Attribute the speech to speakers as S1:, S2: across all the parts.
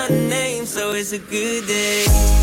S1: my name, so it's a good day.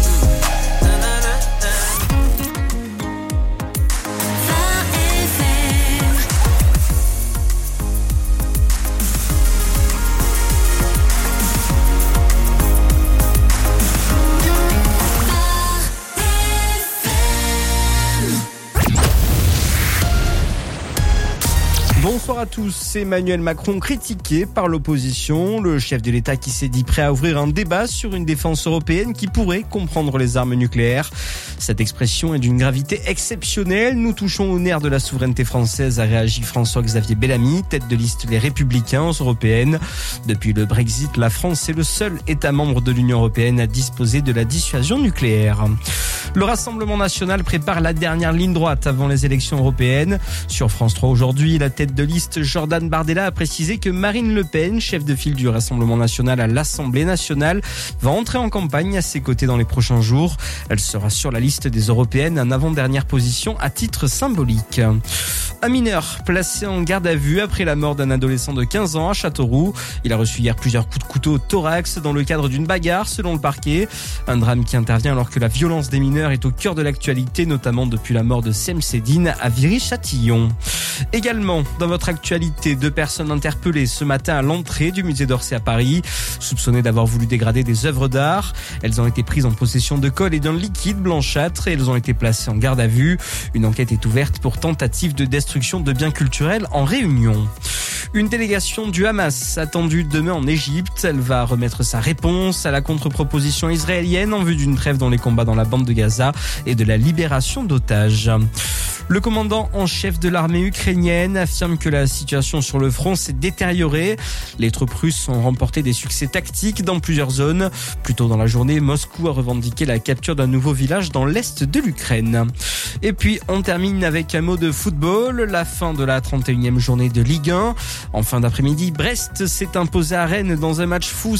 S2: Bonsoir à tous. Emmanuel Macron critiqué par l'opposition. Le chef de l'État qui s'est dit prêt à ouvrir un débat sur une défense européenne qui pourrait comprendre les armes nucléaires. Cette expression est d'une gravité exceptionnelle. Nous touchons au nerf de la souveraineté française, a réagi François-Xavier Bellamy, tête de liste Les Républicains européennes. Depuis le Brexit, la France est le seul État membre de l'Union européenne à disposer de la dissuasion nucléaire. Le Rassemblement national prépare la dernière ligne droite avant les élections européennes. Sur France 3 aujourd'hui, la tête de liste Jordan Bardella a précisé que Marine Le Pen, chef de file du Rassemblement national à l'Assemblée nationale, va entrer en campagne à ses côtés dans les prochains jours. Elle sera sur la liste des européennes en avant-dernière position à titre symbolique. Un mineur placé en garde à vue après la mort d'un adolescent de 15 ans à Châteauroux. Il a reçu hier plusieurs coups de couteau au thorax dans le cadre d'une bagarre selon le parquet. Un drame qui intervient alors que la violence des mineurs est au cœur de l'actualité, notamment depuis la mort de Sem Sedine à Viry-Châtillon. Également, dans votre actualité, 2 personnes interpellées ce matin à l'entrée du musée d'Orsay à Paris, soupçonnées d'avoir voulu dégrader des œuvres d'art. Elles ont été prises en possession de colle et d'un liquide blanchâtre et elles ont été placées en garde à vue. Une enquête est ouverte pour tentative de destruction de biens culturels en Réunion. Une délégation du Hamas attendue demain en Égypte. Elle va remettre sa réponse à la contre-proposition israélienne en vue d'une trêve dans les combats dans la bande de Gaza et de la libération d'otages. Le commandant en chef de l'armée ukrainienne affirme que la situation sur le front s'est détériorée. Les troupes russes ont remporté des succès tactiques dans plusieurs zones. Plus tôt dans la journée, Moscou a revendiqué la capture d'un nouveau village dans l'est de l'Ukraine. Et puis, on termine avec un mot de football. La fin de la 31e journée de Ligue 1. En fin d'après-midi, Brest s'est imposé à Rennes dans un match fou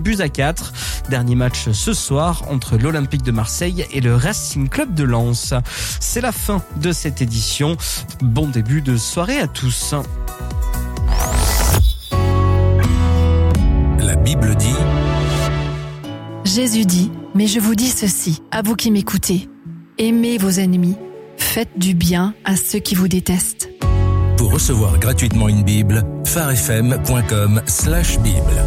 S2: 5-4. Dernier match ce soir entre l'Olympique de Marseille et le Racing Club de Lens. C'est la fin de cette édition. Bon début de soirée à tous.
S3: La Bible dit...
S4: Jésus dit, mais je vous dis ceci, à vous qui m'écoutez. Aimez vos ennemis, faites du bien à ceux qui vous détestent.
S3: Pour recevoir gratuitement une Bible, pharefm.com/Bible.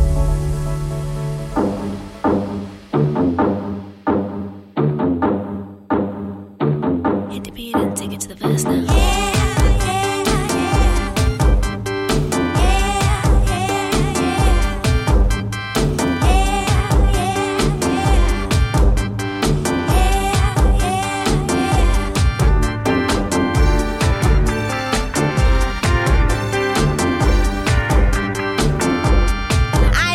S5: I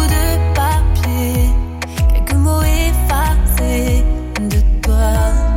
S5: de papier, quelques mots effacés de toi.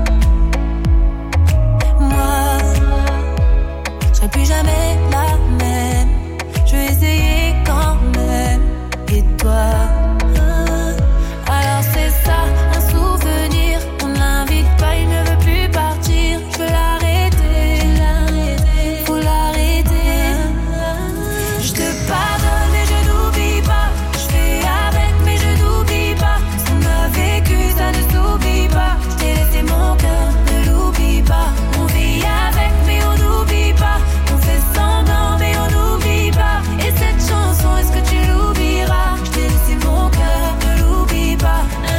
S5: Moi, je serai plus jamais la même. Je vais essayer quand même. Et toi? Alors c'est ça, un souvenir. On l'invite pas, il ne veut plus partir. Je veux l'arrêter, faut l'arrêter. Je te pardonne mais je n'oublie pas. Je fais avec mais je n'oublie pas. Ce qu'on a vécu ça ne s'oublie pas. Je t'ai laissé mon cœur, ne l'oublie pas. On vit avec mais on n'oublie pas. On fait semblant mais on n'oublie pas. Et cette chanson, est-ce que tu l'oublieras? Je t'ai laissé mon cœur, ne l'oublie pas.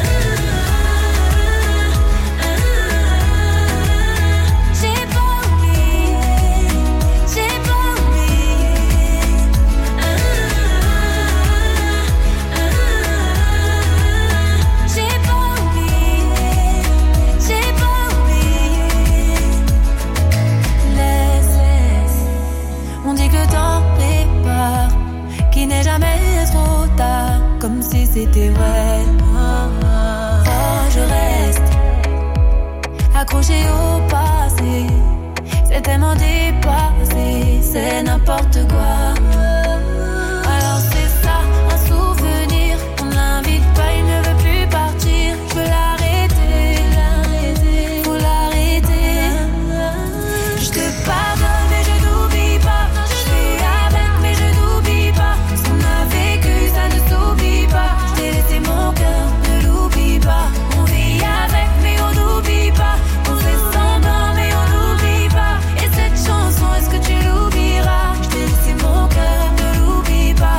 S5: J'ai pas oublié, j'ai pas oublié. J'ai pas oublié, j'ai pas oublié. Laisse, on dit que le temps prépare, qu'il n'est jamais trop tard, comme si c'était vrai. Oh, je reste accroché au passé, c'est tellement dépassé, c'est n'importe quoi. Alors c'est ça, un souvenir, on l'invite pas, il ne veut plus partir. Je veux l'arrêter, faut l'arrêter. Je te pardonne mais je n'oublie pas. Je fais avec mais je n'oublie pas. Ce qu'on a vécu ça ne s'oublie pas. Je t'ai laissé mon cœur, ne l'oublie pas. On vit avec mais on n'oublie pas. On fait semblant mais on n'oublie pas. Et cette chanson, est-ce que tu l'oublieras? Je t'ai laissé mon cœur, ne l'oublie pas.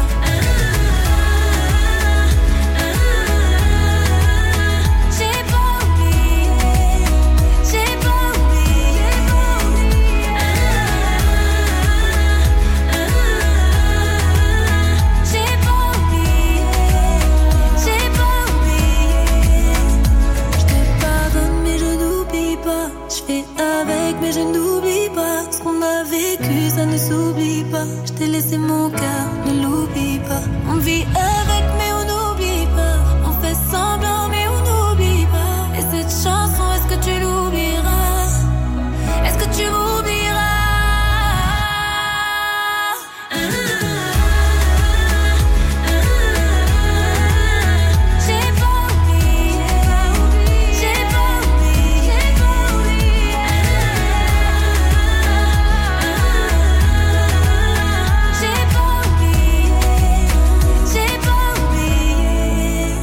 S5: J'ai pas oublié, j'ai pas oublié. J'ai pas oublié, j'ai pas oublié. Je te pardonne mais je n'oublie pas. Je fais avec mais je n'oublie pas. Ce qu'on a vécu ça ne s'oublie pas. Je t'ai laissé mon cœur, ne l'oublie pas. On vit avec mais on n'oublie pas. On fait semblant mais on n'oublie pas. Et cette chanson, est-ce que tu l'oublieras? Est-ce que tu m'oublieras? J'ai pas oublié, j'ai pas oublié, j'ai pas oublié. J'ai pas oublié, j'ai pas oublié.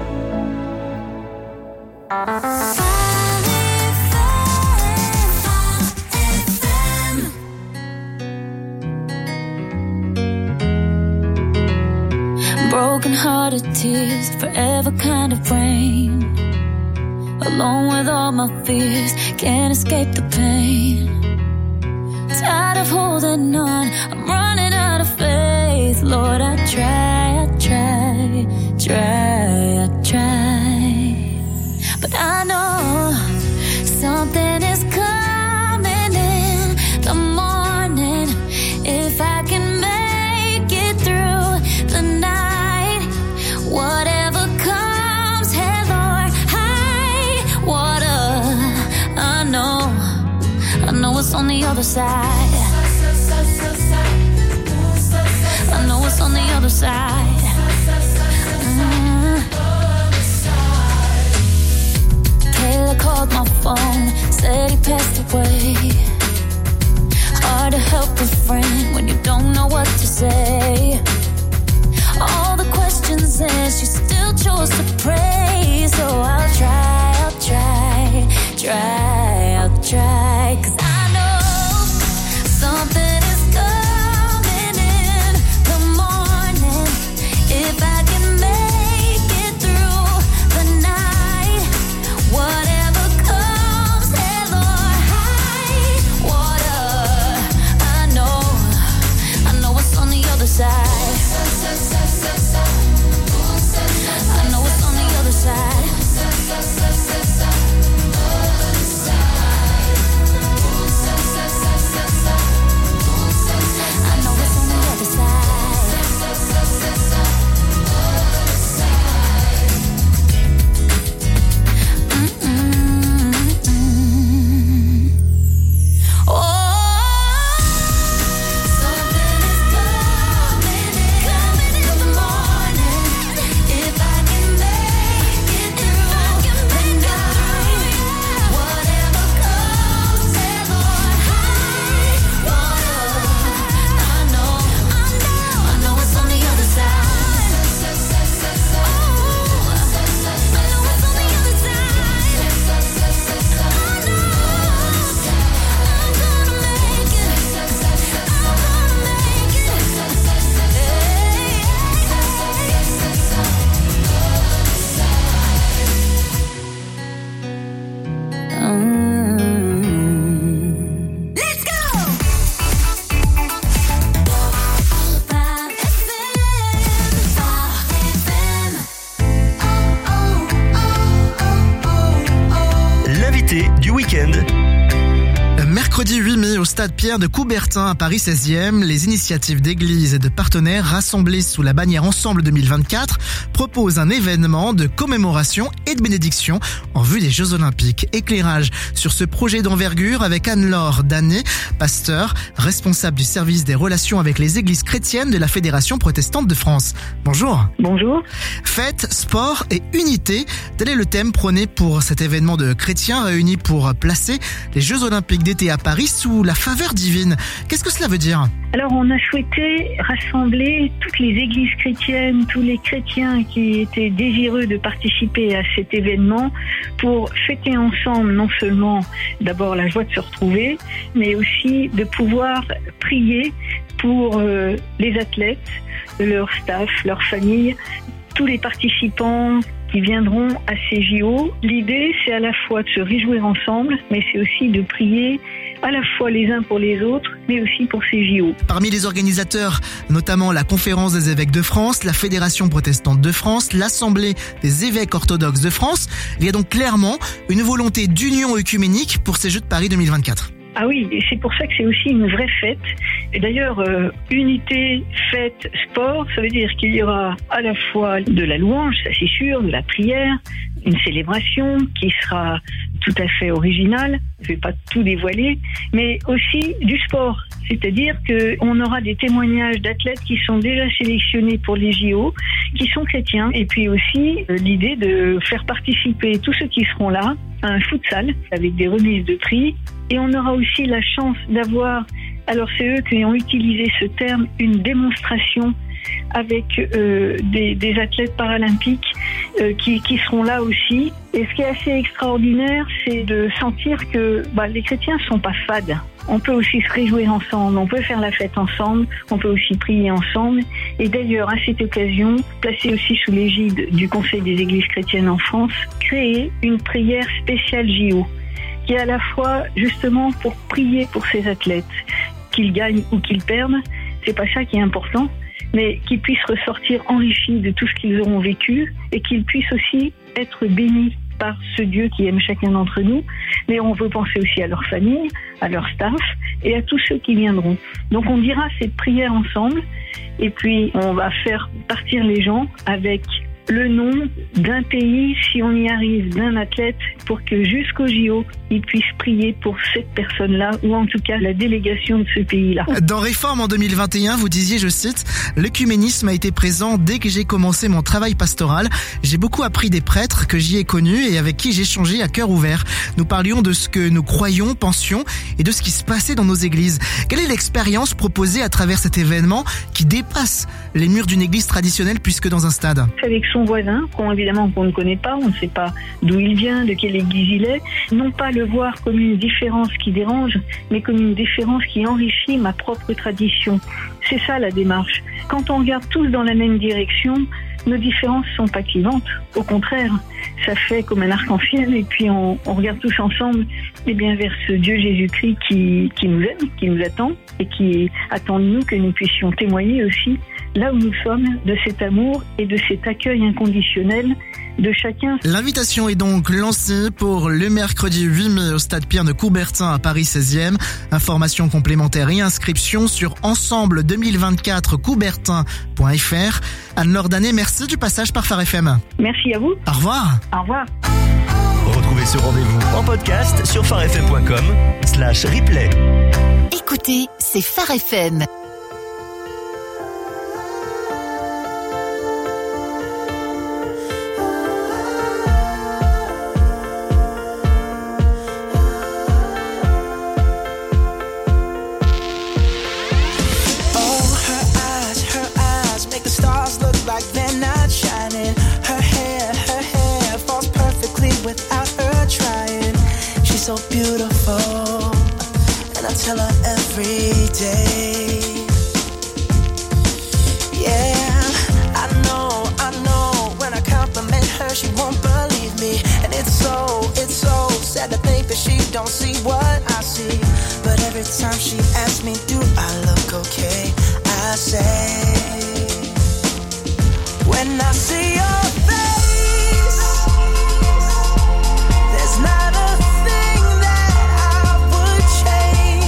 S5: Broken hearted tears, forever kind of rain. Alone with all my fears, can't escape the pain. Tired of holding on, I'm running out of faith. Lord, I try, but I know something is coming in the morning. If I can make it through the night, whatever comes, hey Lord, high water. I know it's on the other side. I know it's on the other side. Kayla called my phone, said he passed away. Hard to help a friend when you don't know what to say. All the questions and she still chose to pray. So I'll try. 'Cause I know something is coming in the morning.
S6: mercredi 8 mai au stade Pierre de Coubertin à Paris 16e, les initiatives d'églises et de partenaires rassemblés sous la bannière Ensemble 2024 proposent un événement de commémoration et de bénédiction en vue des Jeux Olympiques. Éclairage sur ce projet d'envergure avec Anne-Laure Danet, pasteur, responsable du service des relations avec les églises chrétiennes de la Fédération protestante de France. Bonjour.
S7: Bonjour.
S6: Fête, sport et unité, tel est le thème prôné pour cet événement de chrétiens réunis pour placer les Jeux Olympiques d'été à Paris sous la faveur divine. Qu'est-ce que cela veut dire ?
S7: Alors on a souhaité rassembler toutes les églises chrétiennes, tous les chrétiens qui étaient désireux de participer à cet événement pour fêter ensemble non seulement d'abord la joie de se retrouver, mais aussi de pouvoir prier pour les athlètes, leur staff, leur famille, tous les participants qui viendront à ces JO. L'idée, c'est à la fois de se réjouir ensemble, mais c'est aussi de prier à la fois les uns pour les autres, mais aussi pour ces JO.
S6: Parmi les organisateurs, notamment la Conférence des évêques de France, la Fédération protestante de France, l'Assemblée des évêques orthodoxes de France, il y a donc clairement une volonté d'union œcuménique pour ces Jeux de Paris 2024.
S7: Ah oui, et c'est pour ça que c'est aussi une vraie fête. Et d'ailleurs, unité, fête, sport, ça veut dire qu'il y aura à la fois de la louange, ça c'est sûr, de la prière, une célébration qui sera tout à fait originale, je ne vais pas tout dévoiler, mais aussi du sport. C'est-à-dire qu'on aura des témoignages d'athlètes qui sont déjà sélectionnés pour les JO, qui sont chrétiens, et puis aussi l'idée de faire participer tous ceux qui seront là à un futsal avec des remises de prix. Et on aura aussi la chance d'avoir, alors c'est eux qui ont utilisé ce terme, une démonstration avec des athlètes paralympiques qui seront là aussi. Et ce qui est assez extraordinaire, c'est de sentir que les chrétiens ne sont pas fades. On peut aussi se réjouir ensemble, on peut faire la fête ensemble, on peut aussi prier ensemble. Et d'ailleurs, à cette occasion, placée aussi sous l'égide du Conseil des Églises chrétiennes en France, créer une prière spéciale JO, qui est à la fois justement pour prier pour ces athlètes, qu'ils gagnent ou qu'ils perdent, c'est pas ça qui est important, mais qu'ils puissent ressortir enrichis de tout ce qu'ils auront vécu et qu'ils puissent aussi être bénis par ce Dieu qui aime chacun d'entre nous. Mais on veut penser aussi à leur famille, à leur staff et à tous ceux qui viendront. Donc on dira cette prière ensemble et puis on va faire partir les gens avec le nom d'un pays, si on y arrive, d'un athlète, pour que jusqu'au JO, ils puissent prier pour cette personne-là, ou en tout cas la délégation de ce pays-là.
S6: Dans Réforme en 2021, vous disiez, je cite, « L'œcuménisme a été présent dès que j'ai commencé mon travail pastoral. J'ai beaucoup appris des prêtres que j'y ai connus et avec qui j'ai échangé à cœur ouvert. Nous parlions de ce que nous croyions, pensions et de ce qui se passait dans nos églises. » Quelle est l'expérience proposée à travers cet événement qui dépasse les murs d'une église traditionnelle puisque dans un stade ?
S7: Avec son voisin, qu'on ne connaît pas, on ne sait pas d'où il vient, de quelle église il est, non pas le voir comme une différence qui dérange, mais comme une différence qui enrichit ma propre tradition. C'est ça la démarche. Quand on regarde tous dans la même direction, nos différences ne sont pas clivantes. Au contraire, ça fait comme un arc-en-ciel et puis on regarde tous ensemble vers ce Dieu Jésus-Christ qui nous aime, qui nous attend et qui attend de nous que nous puissions témoigner aussi là où nous sommes de cet amour et de cet accueil inconditionnel de chacun.
S6: L'invitation est donc lancée pour le mercredi 8 mai au stade Pierre de Coubertin à Paris 16e. Informations complémentaires et inscriptions sur ensemble2024coubertin.fr. Anne-Laure Danet, merci du passage par Phare FM.
S7: Merci à vous.
S6: Au revoir.
S7: Au revoir.
S8: Retrouvez ce rendez-vous en podcast sur pharefm.com/replay.
S4: Écoutez, c'est Phare FM.
S1: So beautiful, and I tell her every day. Yeah, I know, when I compliment her, she won't believe me. And it's so sad to think that she don't see what I see. But every time she asks me, do I look okay? I say, when I see your face, there's not a thing that I would change.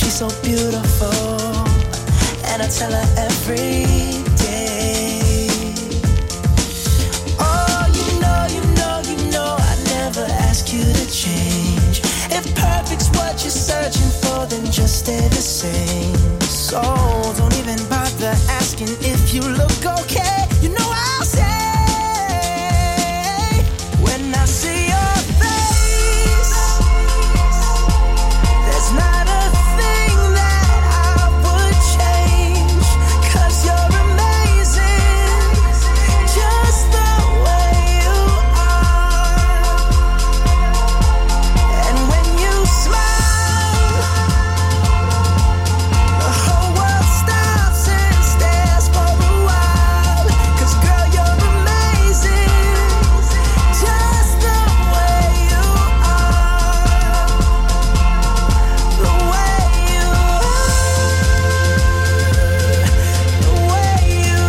S1: she's so beautiful, and I tell her every day. Oh, you know, I never ask you to change. If perfect's what you're searching for, then just stay the same. So don't even bother asking if you look okay. You know I'll say, when I see your face, there's not a thing that I would change, 'cause you're amazing, just the way you are. And when you smile, the whole world stops and stares for a while, 'cause girl, you're amazing, just the way you are. The way you are, the way you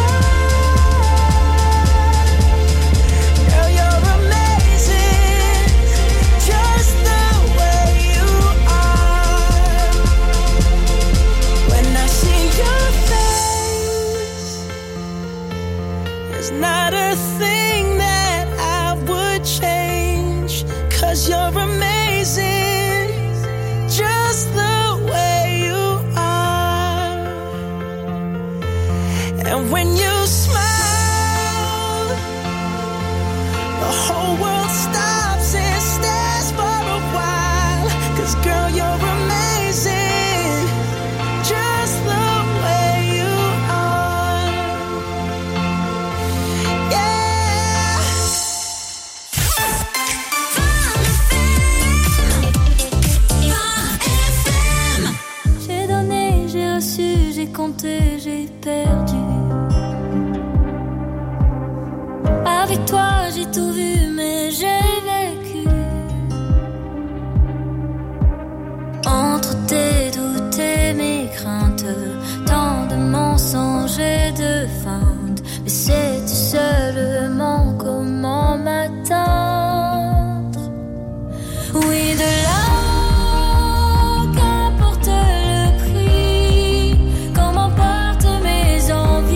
S1: are. Girl, you're amazing, just the way you are. When I see your face, there's not a thing that I would change, 'cause you're amazing, just the way you are. And when you smile, the whole world stops and stares for a while, 'cause girl, you're amazing, just the way you are. Yeah.
S5: J'ai donné, j'ai reçu, j'ai compté, j'ai perdu. Avec toi, j'ai tout vu, mais j'ai vécu. Entre tes doutes et mes craintes, tant de mensonges et de feintes. Mais sais-tu seulement comment m'atteindre? Oui, de là, qu'importe le prix, comment portent mes envies.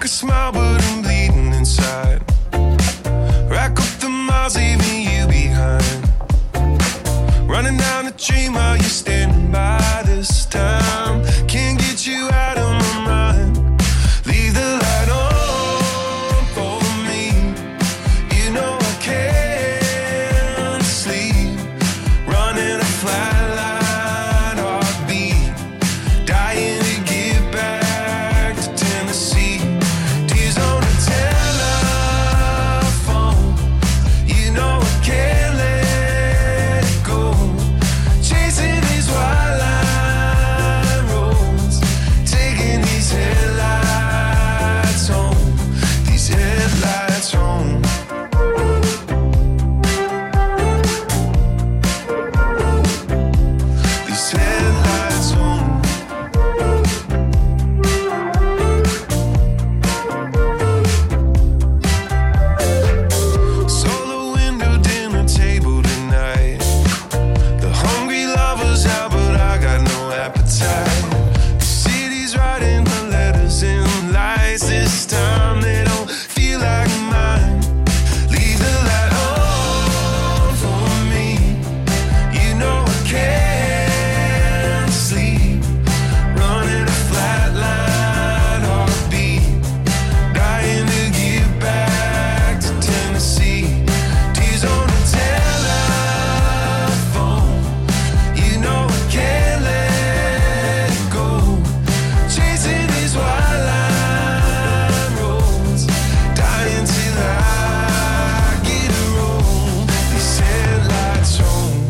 S9: smile, but I'm bleeding inside. Rack up the miles, leaving you behind. Running down the dream while you're standing by this time. Can't get you out of my mind. Leave the light on for me. You know I can't sleep. Running a flat line, heartbeat. Dying to get back to Tennessee. Tears on the telephone. You know I can't let it go. Chasing these white line roads. Taking these headlights home. These headlights home. These headlights home. Solo window dinner table tonight. The hungry lovers out, but I got no appetite. The city's writing her letters in lights. This time they don't feel like mine. Leave the light on for me. You know I can't sleep. Running a flat line, heartbeat. Dying to get back to Tennessee. Tears on the telephone. You know I can't let it go. Chasing these white line roads. Dying till I get a roll. These headlights home.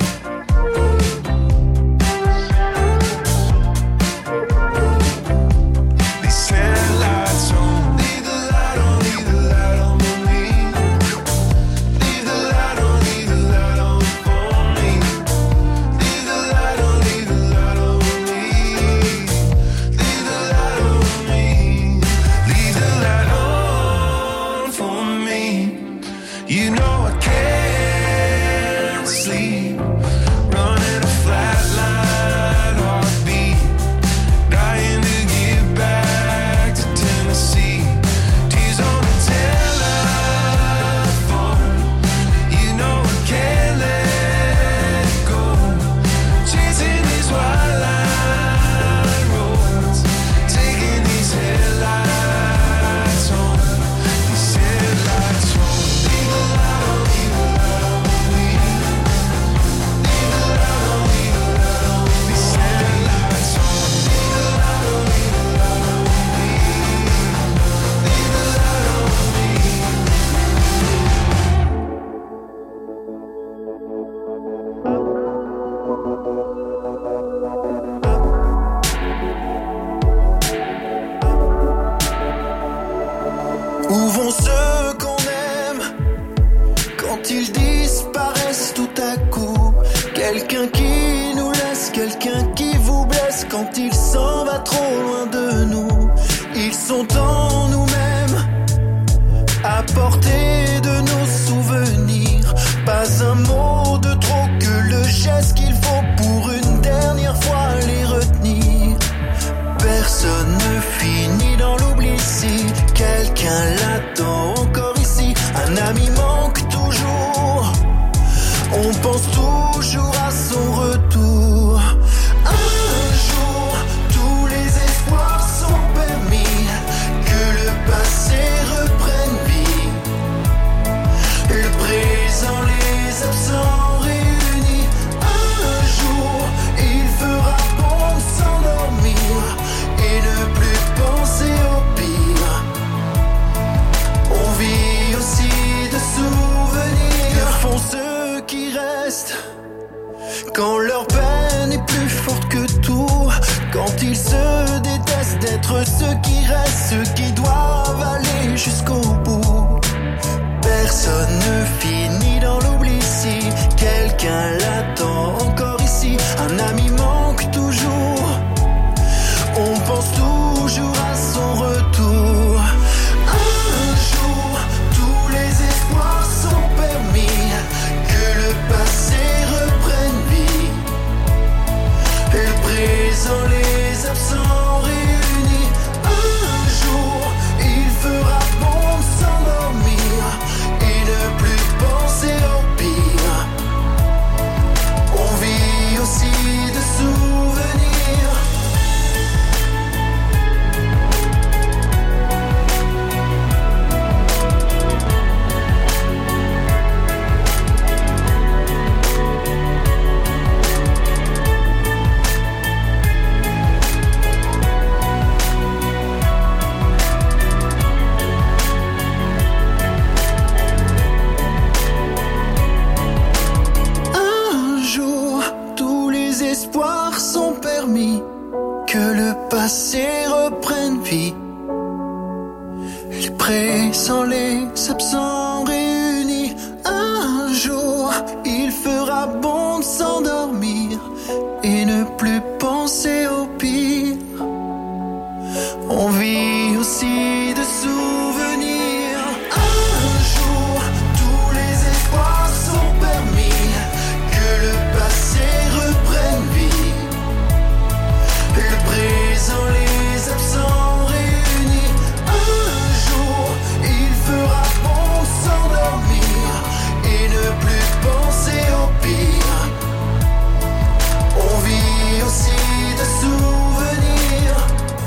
S9: These headlights home. Leave the light on, leave the light on for me. Leave the light on, leave the light on for me. Leave the light on, leave the light on for me. Leave the light on me. Leave the light on for me. You know I can't sleep. Running a flat line, heartbeat. Dying to get back to Tennessee. Tears on the telephone. You know I can't let it go. Chasing these white line roads. Taking these headlights home. These headlights home. Leave the light on, leave the light on me. Leave the light on, leave the light on. These headlights home. Leave the light on, leave the light on me. Leave the light on me.
S1: Où vont ceux qu'on aime quand ils disparaissent tout à coup? Quelqu'un qui nous laisse, quelqu'un qui vous blesse quand il s'en va trop loin de nous. Ils sont en nous-mêmes, à portée de nos souvenirs. Pas un mot de trop, que le geste qu'il faut pour une dernière fois les retenir. Personne ne finit dans l'oubli si quelqu'un l'attend encore ici. Un ami manque toujours, on pense toujours à son retour. Un jour, tous les espoirs sont permis, que le passé reprenne vie. Le présent, les absents réunis. Un jour, il fera bon de s'endormir et ne plus penser au pire. On vit aussi de souvenirs. Que font ceux qui restent quand leur peine est plus forte que tout? Quand ils se détestent d'être ceux qui restent, ceux qui doivent aller jusqu'au bout. Personne ne finit dans l'oubli si quelqu'un l'attend encore ici. Un ami manque toujours, on pense toujours à son retour. Un jour, tous les espoirs sont permis, que le passé reprenne vie. Le présent, les absents réunis. Un jour, il
S10: du présent, les absents réunis. Un jour, il fera bon de s'endormir et ne plus penser au pire. On vit aussi de souvenirs. Un jour, tous les espoirs sont permis, que le passé reprenne vie. Le présent, les absents réunis. Un jour, il fera bon s'endormir et ne plus penser au pire. On vit aussi de souvenirs.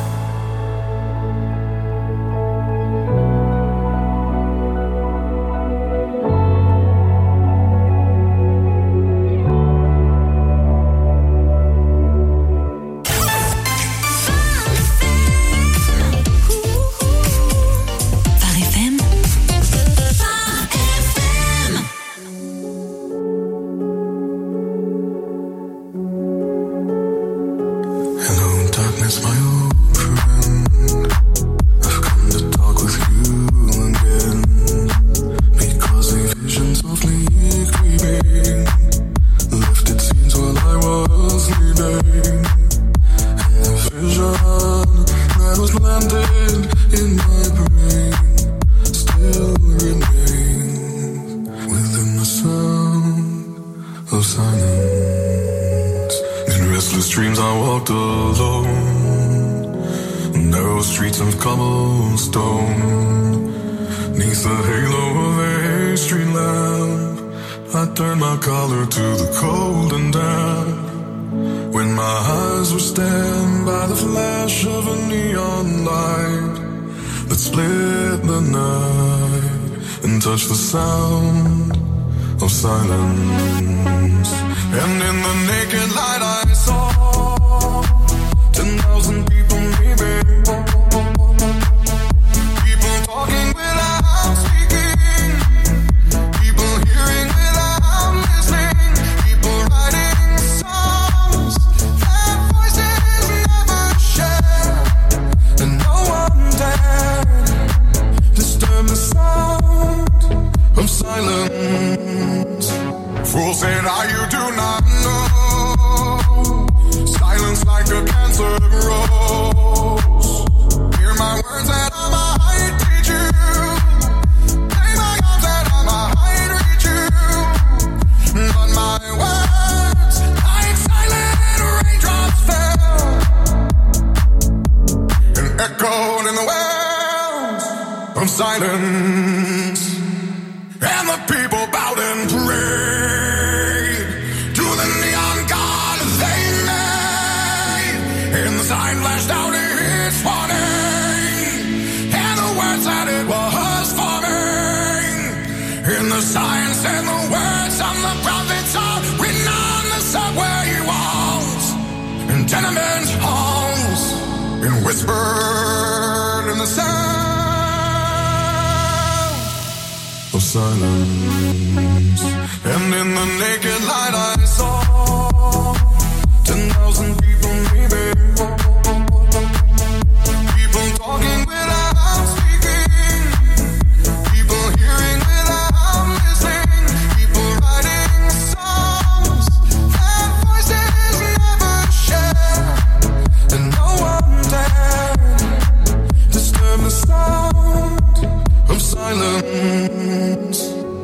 S9: Touch the sound of silence. And in the naked light I saw 10,000 people maybe. People talking without speaking. People hearing without listening. People writing songs that voices never share. And no one dared disturb the sound of silence. Fools say now you do not know. Silence like a cancer grows. Hear my words that I might teach you. Play my arms that I might reach you. But my words like silent raindrops fell and echoed in the wells of silence. And the people bowed and prayed to the neon god they made. And the sign flashed out its warning, and the words that it was forming. And the sign said the words on the prophets are written on the subway walls and tenement halls, and whispered in the sound of silence. And in the naked light I saw 10,000 people maybe. People talking without speaking. People hearing without listening. People writing songs that voices never share. And no one dared disturb the sound of silence.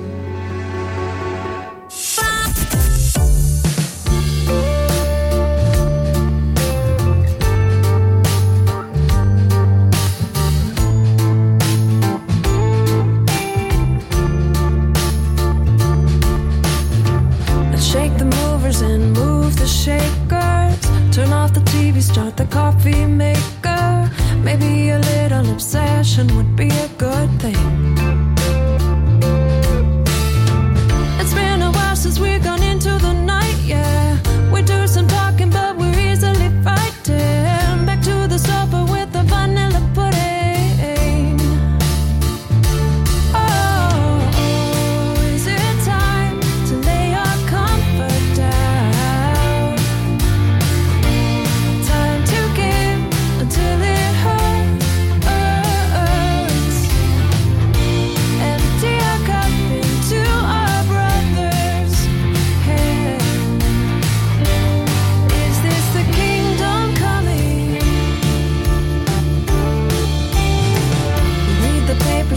S5: Shake the movers and move the shakers. Turn off the TV, start the coffee maker. Maybe a little obsession would be a good thing. It's been a while since we've gone into the night, yeah. We do some talking, but we're easily fighting. Back to the sofa with the vanilla pudding. Oh, is it time to lay your comfort down? Time to give until it hurts.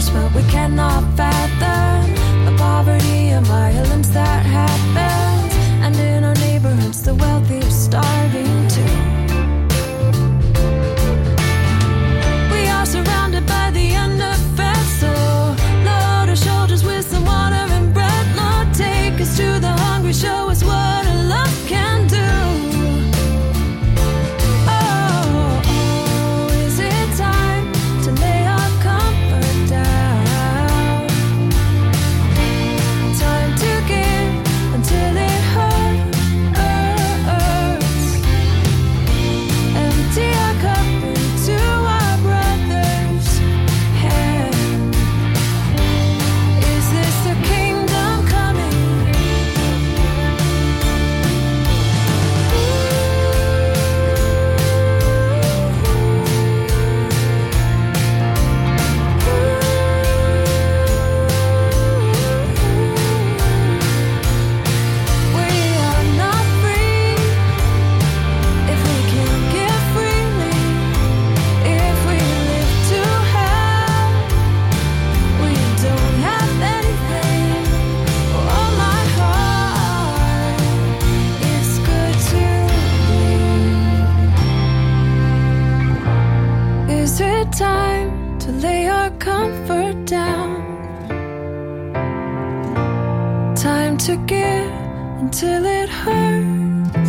S5: shoulders, but we cannot fathom the poverty and violence that happens. And in our neighborhoods, the wealthy are starving too. We are surrounded by the underfed, so load our shoulders with some water and bread. Lord, take us to the hungry, show us what a love can do. Time to lay our comfort down. Time to give until it hurts.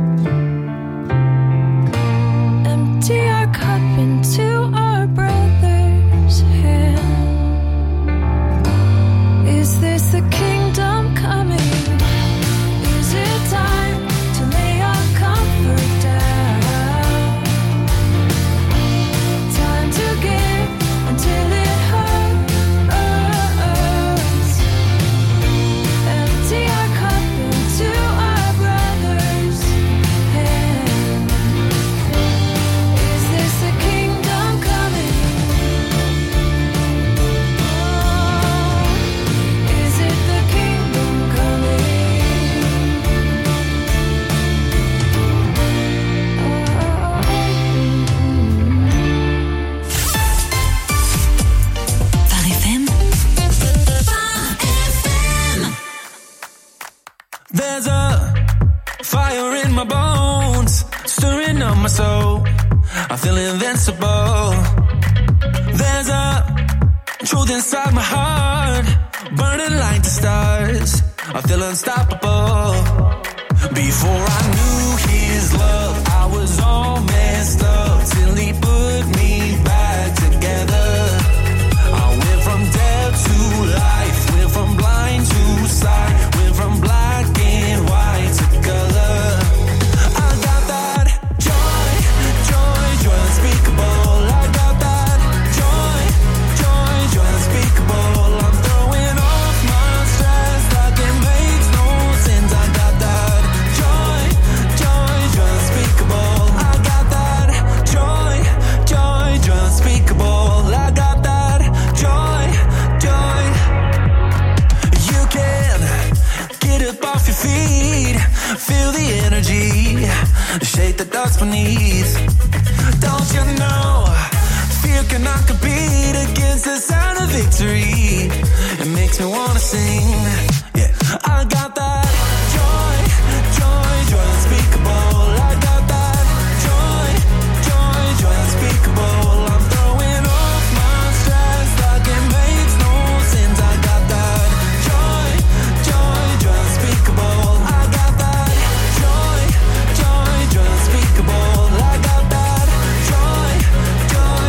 S5: Empty our cup into our brother's hand. Is this the kingdom coming? Is it time to lay our comfort down? Until it hurts. Empty our cup into our brother's hand. Is this the kingdom coming? Oh, is it the kingdom
S11: There's a fire in my bones, stirring up my soul. I feel invincible. There's a truth inside my heart, burning like the stars. I feel unstoppable. Before I knew his love, I was all messed up till he put me back together. I went from death to life, went from blind to sight, went from black and white to color. I got that joy, joy, joy unspeakable. I got that joy, joy, joy unspeakable. I'm throwing off my stress like it makes no sense. I got that joy, joy, joy unspeakable. I got that joy, joy, joy unspeakable. I got that joy, joy. You can get up off your feet, feel the energy, shake the dust beneath. Don't you know, fear cannot compete against the sound of victory. It makes me wanna sing, yeah. I got that joy, joy, joy unspeakable. I got that joy, joy, joy unspeakable. I'm throwing off my stress like it makes no sense. I got that joy, joy, joy unspeakable. I got that joy, joy, joy unspeakable. I got that joy, joy.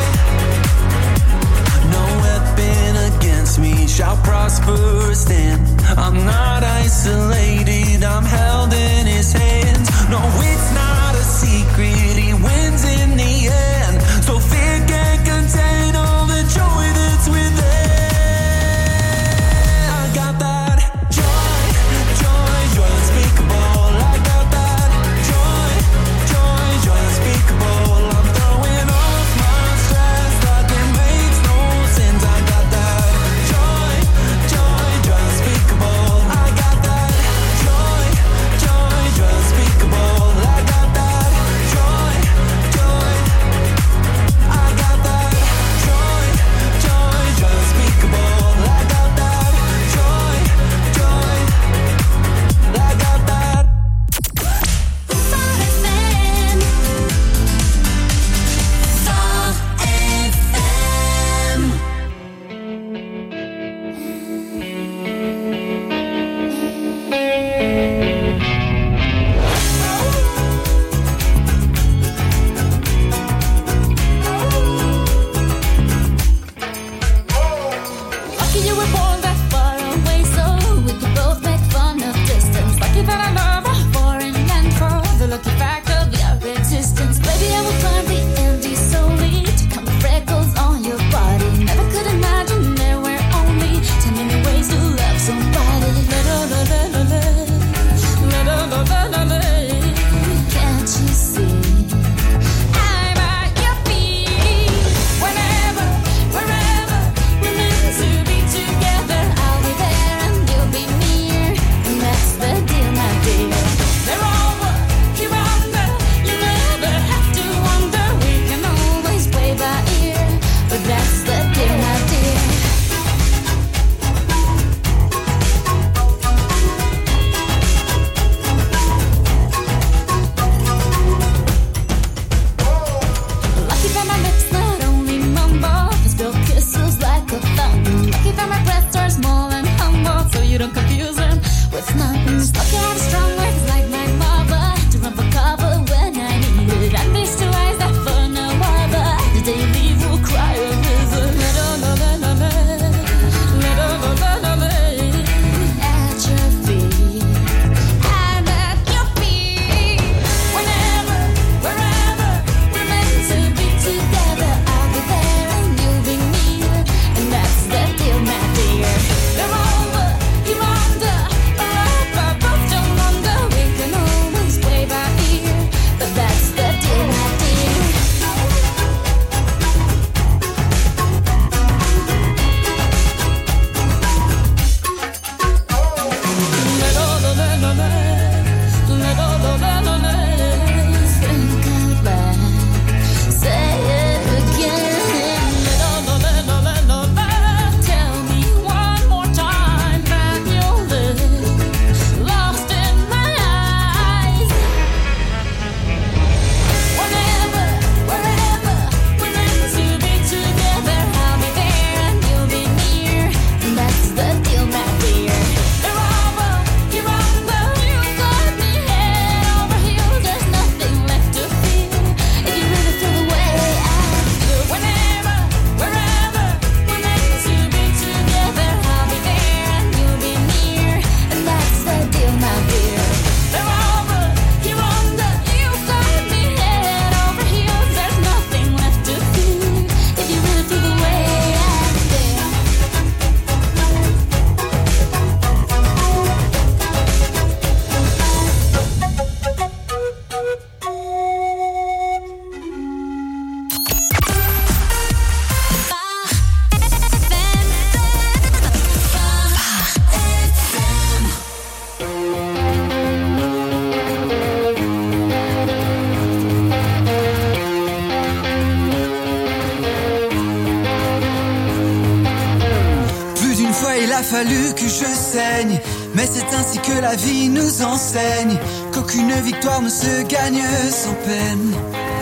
S11: No weapon against me shall prosper or stand. I'm not isolated, I'm held in his hands. No, it's not a secret, he wins in the end. So fear can't contain all the joy that's within. I got that joy, joy, joy unspeakable. I got that joy, joy, joy unspeakable. I'm throwing off my stress like it makes no sense. I got that joy, joy, joy unspeakable. I got that joy, joy, joy unspeakable. I got that joy, joy,
S5: Lucky you were born that far away, so we could both make fun of distance. Lucky that I love a foreign land for the lucky fact of your existence. Baby, I will climb the Andes solely to count the freckles on your body. Never could imagine there were only 10 million ways to love somebody. Can't you see? I'm at your feet. Whenever, wherever, we're meant to be together. I'll be there and you'll be near, and that's the deal, my dear. They're all what you're under. You never have to wonder. We can always play by ear, but that's the deal, my dear. Lucky that my lips not only mumble, they spill kisses like a fountain. Lucky that my breaths are small and humble, so you don't confuse them with mountains. Lucky I have strong legs like my mother to run for cover when I need it. And these two eyes that for no other, the day you leave will cry a river. At your feet, I'm at your feet. Whenever, wherever, we're meant to be together. I'll be there and you'll be near, and that's the deal, my dear. They're over, you're under, or up, above, down under. We can always play by ear, but that's the deal, my dear. Think out loud, say it again. Tell me one more time that you'll live lost in my eyes. Whenever, wherever, we're meant to be together. I'll be there and you'll be near, and that's the deal, my dear. They're over, you're under, you got me head over heels. There's nothing left to feel if you really feel the way I feel. Whenever, wherever, we're meant to be together. I'll be there and you'll be near, and that's the deal, my dear. They're over, you're under, you got me head over heels. There's nothing left to feel if you really feel the way I feel.
S12: Plus d'une fois il a fallu que je saigne, mais c'est ainsi que la vie nous enseigne qu'aucune victoire ne se gagne sans peine.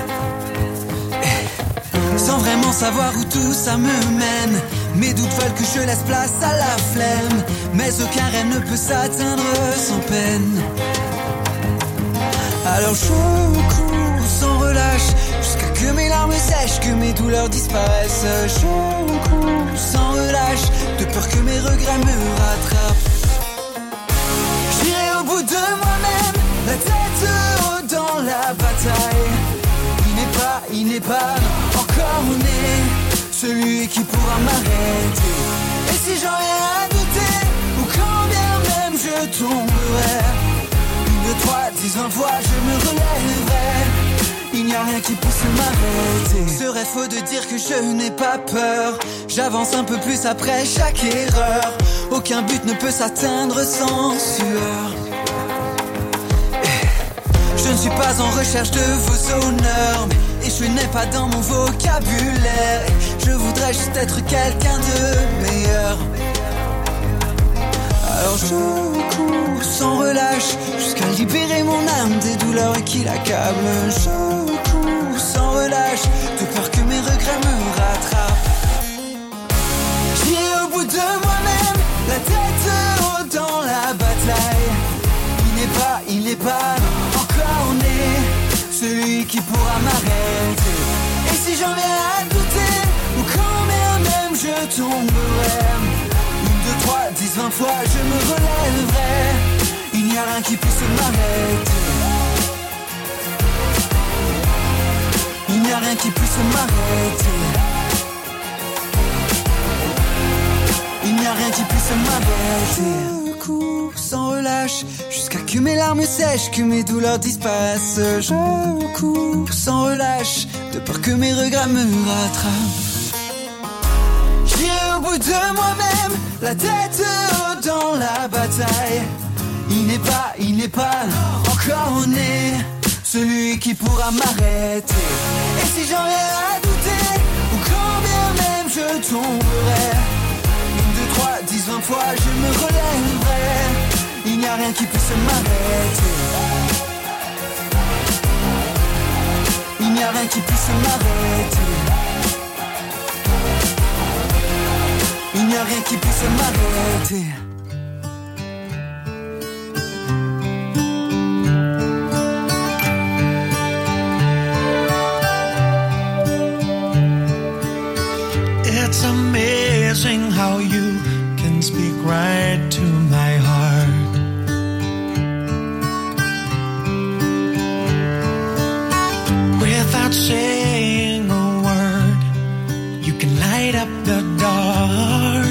S12: Sans vraiment savoir où tout ça me mène, mes doutes veulent que je laisse place à la flemme, mais aucun rêve ne peut s'atteindre sans peine. Alors je cours sans relâche jusqu'à que mes larmes sèchent, que mes douleurs disparaissent. Je cours sans relâche, de peur que mes regrets me rattrapent. J'irai au bout de moi-même, la tête haute dans la bataille. Il n'est pas non, encore né, celui qui pourra m'arrêter. Et si j'en viens à douter, ou quand bien même je tomberai, une, trois, 10, 20 fois je me relèverai. Il n'y a rien qui puisse m'arrêter. Serait faux de dire que je n'ai pas peur. J'avance un peu plus après chaque erreur. Aucun but ne peut s'atteindre sans sueur. Je ne suis pas en recherche de vos honneurs, mais je n'ai pas dans mon vocabulaire. Je voudrais juste être quelqu'un de meilleur. Alors je cours sans relâche jusqu'à libérer mon âme des douleurs qui l'accablent. Je cours sans relâche, de peur que mes regrets me rattrapent. J'irai au bout de moi-même, la tête haute dans la bataille. Il n'est pas non, encore né, celui qui pourra m'arrêter. Et si j'en viens à douter, ou quand bien même je tomberai, 2, 3, 10, 20 fois je me relèverai. Il n'y a rien qui puisse m'arrêter. Il n'y a rien qui puisse m'arrêter. Il n'y a rien qui puisse m'arrêter. Je cours sans relâche jusqu'à que mes larmes sèchent, que mes douleurs disparaissent. Je cours sans relâche de peur que mes regrets me rattrapent. J'irai au bout de moi-même, la tête haute dans la bataille. Il n'est pas encore né celui qui pourra m'arrêter. Et si j'en viens à douter, ou quand bien même je tomberai, 1, 2, 3, 10, 20 fois je me relèverai. Il n'y a rien qui puisse m'arrêter. Il n'y a rien qui puisse m'arrêter. Il n'y a rien qui puisse m'arrêter.
S10: It's amazing how you can speak right to my heart. Without saying a word, you can light up the dark.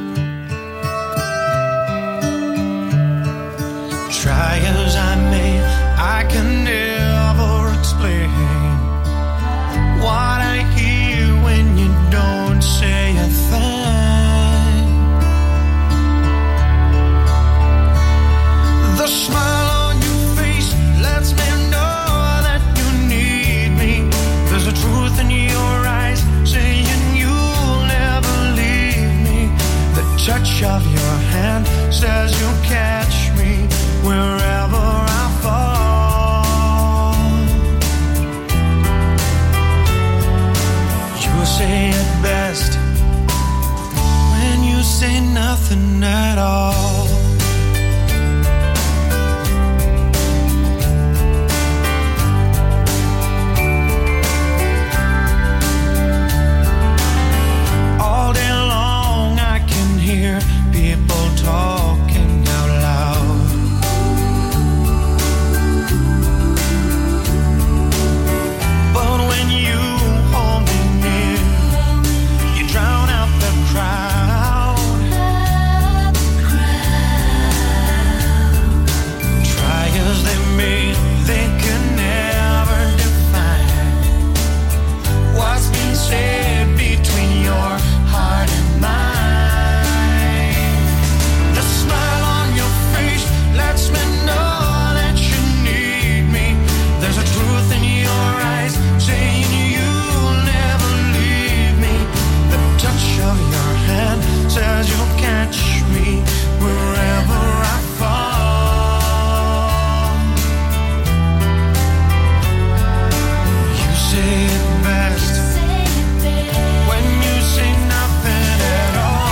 S10: Try as I may, I can never explain what I hear when you don't say a thing. The smile on your face lets me know that you need me. There's a truth in your eyes saying you'll never leave me. The touch of your hand says you'll catch me wherever I fall. You say it best when you say nothing at all. All day long I can hear people talking out loud. But when you hold me near, you drown out the crowd. Try as they may, they can never define what's been said between your heart and mine. The smile on your face lets me know that you need me. There's a truth in your eyes saying you'll never leave me. The touch of your hand says you'll catch me wherever I fall. You say it best when you say nothing at all.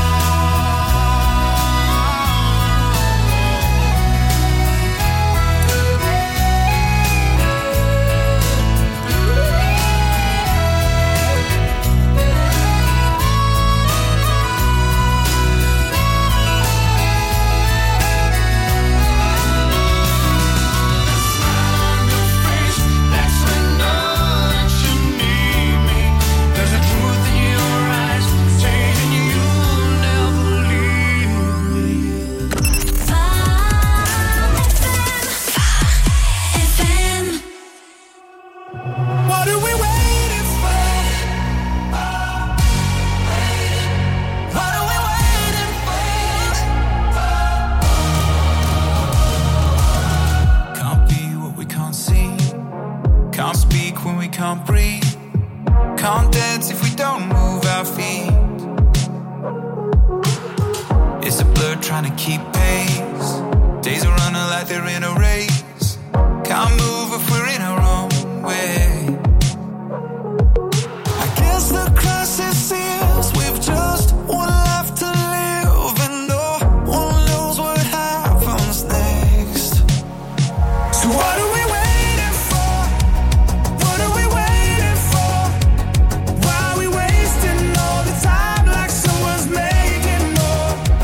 S10: There's a truth in your eyes saying you'll never leave me. What are we waiting for? What are we waiting for?
S11: Can't be what we can't see. Can't speak when we can't breathe. Can't dance if we don't move our feet. It's a blur trying to keep pace. Days are running like they're in a race. Can't move if we're in our own way. I guess the crisis is we've just one life to live, and no one knows what happens next. So what are we waiting for? What are we waiting for? Why are we wasting all the time like someone's making more?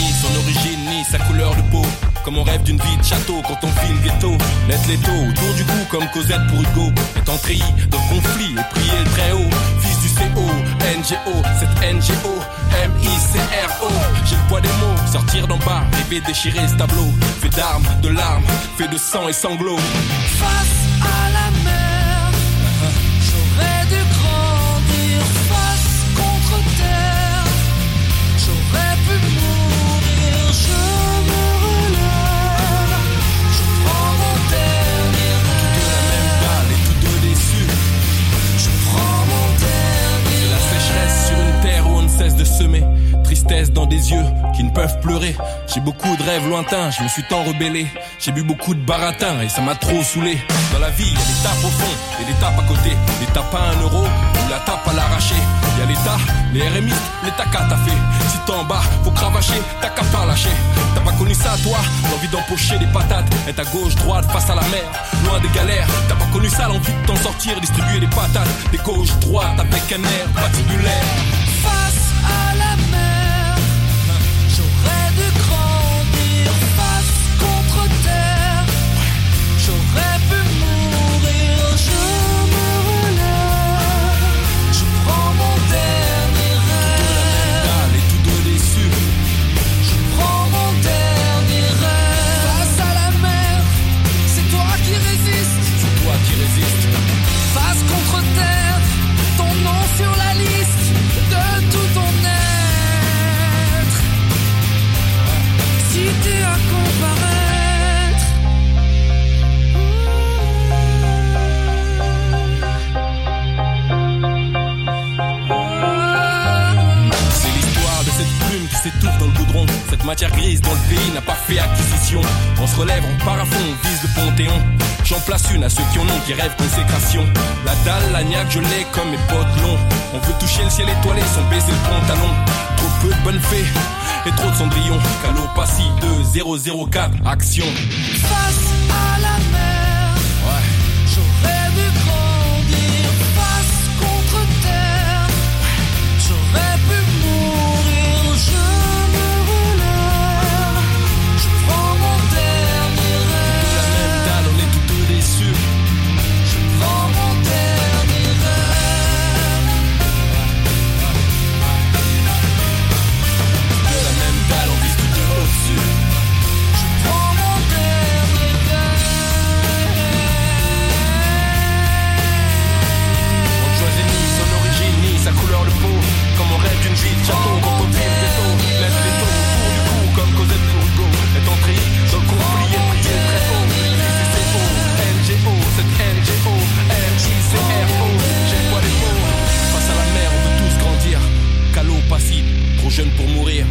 S11: ni son origine, ni sa couleur de peau. Comme on rêve d'une vie de château quand on vit le ghetto. Lettre l'étau autour du cou comme Cosette pour Hugo. Étant treillis dans le conflit et prier le très haut. Fils du CO, NGO, cette NGO, MICRO. J'ai le poids des mots, sortir d'en bas, rêver déchirer ce tableau. Fait d'armes, de larmes, fait de sang et sanglots.
S5: Face à la mer, j'aurais dû grandir. Face contre terre, j'aurais pu mourir. Je me relève, je prends mon dernier rêve.
S11: De la même balle et tous deux déçus.
S5: Je prends mon dernier
S11: La sécheresse sur une terre où on ne cesse de semer. Tristesse dans des yeux qui ne peuvent pleurer. J'ai beaucoup de rêves lointains, je me suis tant rebellé. J'ai bu beaucoup de baratin et ça m'a trop saoulé. Dans la vie, y a des tapes au fond et des tapes à côté. Des tapes à 1 euro ou la tape à l'arraché. Y a l'État, les RMI, les takas t'as fait. Si t'es en bas, faut cravacher, t'as qu'à pas lâcher. T'as pas connu ça toi, l'envie d'empocher des patates. Être à gauche, droite, face à la mer, loin des galères. T'as pas connu ça, l'envie de t'en sortir, distribuer des patates. Des gauches, droites avec un air patibulaire.
S5: face à la mer, j'aurais dû grandir. Face contre terre, j'aurais pu mourir. Je me relève, je prends mon dernier rêve.
S11: Dalle et tous deux déçus.
S5: Je prends mon dernier rêve. Face à la mer, c'est toi qui résistes.
S11: C'est toi qui résistes.
S5: Face contre terre, ton nom sur la liste de tout ton être. Si t'es à comparaître,
S11: C'est l'histoire de cette plume qui s'étouffe dans le goudron. Cette matière grise dont le pays n'a pas fait acquisition. On se relève, on part à fond, on vise le Panthéon. J'en place une à ceux qui en ont, qui rêvent consécration. La dalle, la niaque, je l'ai comme mes potes longs. On veut toucher le ciel étoilé sans baiser le pantalon. Trop peu de bonnes fées et trop de cendrillons. Calopassie 2004, action.
S5: face à la mer,
S11: Ouais.
S5: j'aurais dû grandir. Face contre terre, j'aurais pu mourir. Je me relève, je prends mon dernier
S11: De la même
S5: rêve.
S11: dalle, on est tous deux déçus.
S5: Je prends mon dernier rêve.
S11: De la même dalle, on vise tous deux au-dessus.
S5: Je prends mon dernier rêve.
S11: On ne choisit ni son origine, ni sa couleur de peau. Comme on rêve d'une vie de château, quand on vit le ghetto. Laisse les taux autour du cou, comme Cosette pour Hugo. Est entré dans le conflit et prier très haut. CCO, NGO, cette NGO, MICRO. J'ai le poids des mots. Face à la mer, on veut tous grandir. Calo, passif, trop jeune pour mourir.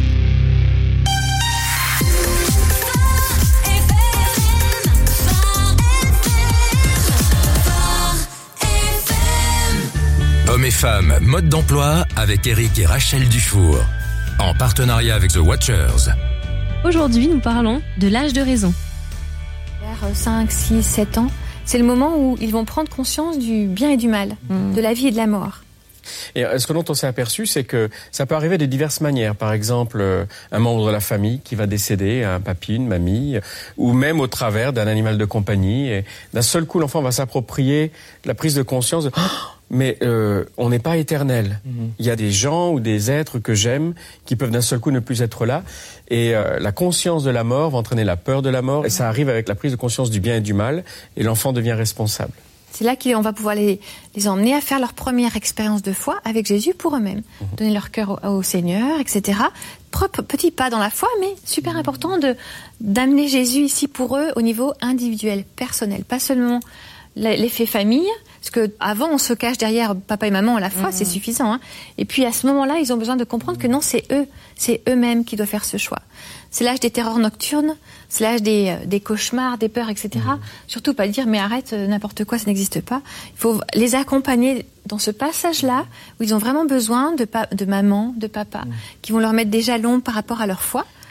S3: Hommes et femmes, mode d'emploi avec Eric et Rachel Dufour. En partenariat avec The Watchers.
S13: Aujourd'hui, nous parlons de l'âge de raison.
S14: Vers 5, 6, 7 ans, c'est le moment où ils vont prendre conscience du bien et du mal, de la vie et de la mort.
S15: Et ce dont on s'est aperçu, c'est que ça peut arriver de diverses manières. Par exemple, un membre de la famille qui va décéder, un papy, une mamie, ou même au travers d'un animal de compagnie. Et d'un seul coup, l'enfant va s'approprier la prise de conscience de mais on n'est pas éternel. Il y a des gens ou des êtres que j'aime qui peuvent d'un seul coup ne plus être là. Et la conscience de la mort va entraîner la peur de la mort. Et ça arrive avec la prise de conscience du bien et du mal. Et l'enfant devient responsable.
S14: C'est là qu'on va pouvoir les emmener à faire leur première expérience de foi avec Jésus pour eux-mêmes. Donner leur cœur au Seigneur, etc. Petit pas dans la foi, mais super important d'amener Jésus ici pour eux au niveau individuel, personnel. Pas seulement l'effet famille, parce que avant on se cache derrière papa et maman à la foi, c'est suffisant. Hein. Et puis à ce moment-là, ils ont besoin de comprendre que non, c'est eux-mêmes qui doivent faire ce choix. C'est l'âge des terreurs nocturnes, c'est l'âge des cauchemars, des peurs, etc. Surtout pas dire mais arrête, n'importe quoi, ça n'existe pas. Il faut les accompagner dans ce passage-là où ils ont vraiment besoin de maman, de papa, qui vont leur mettre des jalons par rapport à leur foi.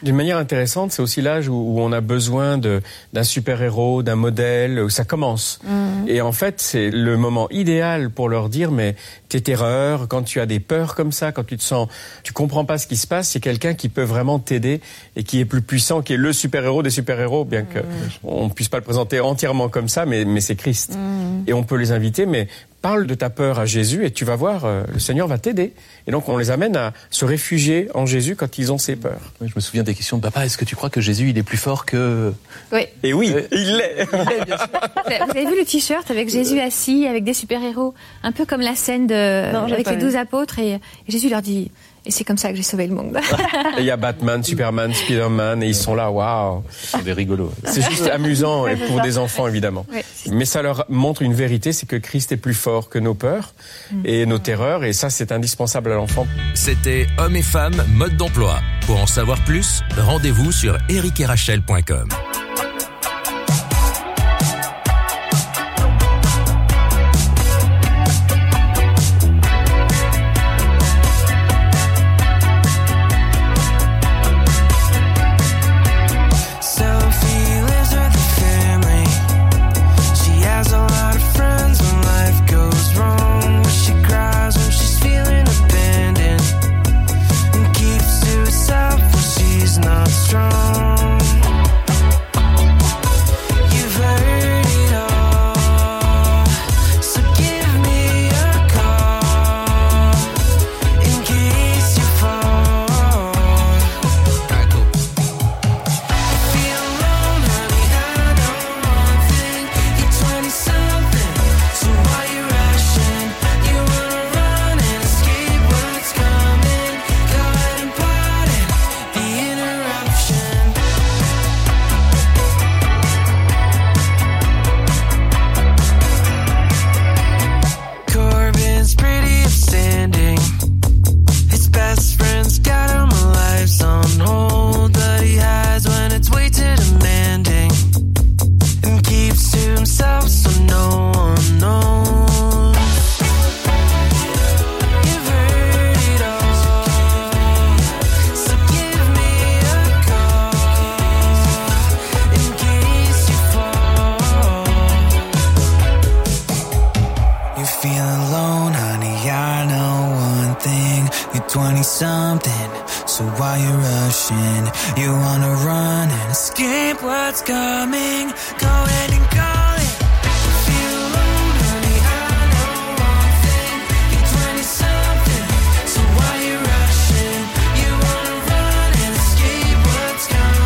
S15: D'une manière intéressante, c'est aussi l'âge où on a besoin d'un super-héros, d'un modèle, où ça commence. Et en fait, c'est le moment idéal pour leur dire, mais tes terreurs, quand tu as des peurs comme ça, quand tu comprends pas ce qui se passe, c'est quelqu'un qui peut vraiment t'aider et qui est plus puissant, qui est le super-héros des super-héros, bien que on puisse pas le présenter entièrement comme ça, mais c'est Christ. Et on peut les inviter, mais parle de ta peur à Jésus et tu vas voir, le Seigneur va t'aider. Et donc on les amène à se réfugier en Jésus quand ils ont ces peurs.
S16: Oui, je me souviens des questions de papa. Est-ce que tu crois que Jésus il est plus fort que...
S14: Oui.
S15: Et oui, il l'est.
S14: Vous avez vu le t-shirt avec Jésus assis, avec des super-héros, un peu comme la scène avec les 12 apôtres et Jésus leur dit... Et c'est comme ça que j'ai sauvé le monde.
S15: Et il y a Batman, Superman, Spider-Man, et ils sont là, waouh.
S16: C'est des rigolos.
S15: C'est juste amusant et pour des enfants, évidemment.
S14: Ouais.
S15: Mais ça leur montre une vérité, c'est que Christ est plus fort que nos peurs et nos terreurs, et ça, c'est indispensable à l'enfant.
S3: C'était Hommes et femmes, mode d'emploi. Pour en savoir plus, rendez-vous sur ericetRachel.com.
S10: Not strong.
S12: something. So why you rushing? You wanna run and escape what's coming. Go ahead and